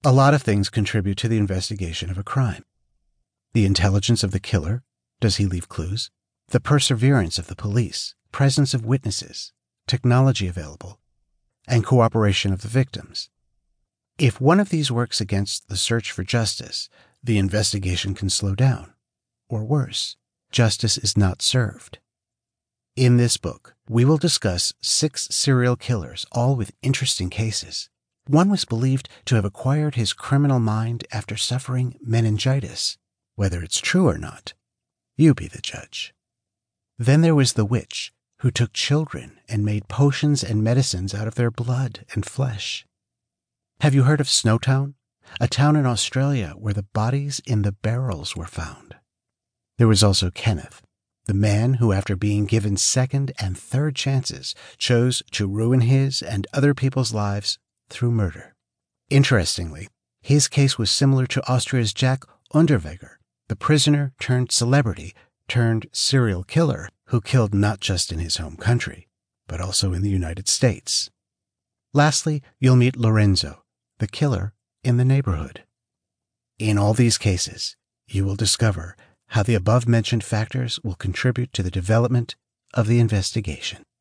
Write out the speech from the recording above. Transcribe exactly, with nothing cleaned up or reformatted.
A lot of things contribute to the investigation of a crime. The intelligence of the killer, does he leave clues? The perseverance of the police, presence of witnesses, technology available, and cooperation of the victims. If one of these works against the search for justice, the investigation can slow down. Or worse, justice is not served. In this book, we will discuss six serial killers, all with interesting cases. One was believed to have acquired his criminal mind after suffering meningitis. Whether it's true or not, you be the judge. Then there was the witch, who took children and made potions and medicines out of their blood and flesh. Have you heard of Snowtown, a town in Australia where the bodies in the barrels were found? There was also Kenneth, the man who, after being given second and third chances, chose to ruin his and other people's lives through murder. Interestingly, his case was similar to Austria's Jack Unterweger, the prisoner turned celebrity turned serial killer who killed not just in his home country, but also in the United States. Lastly, you'll meet Lorenzo, the killer in the neighborhood. In all these cases, you will discover how the above-mentioned factors will contribute to the development of the investigation.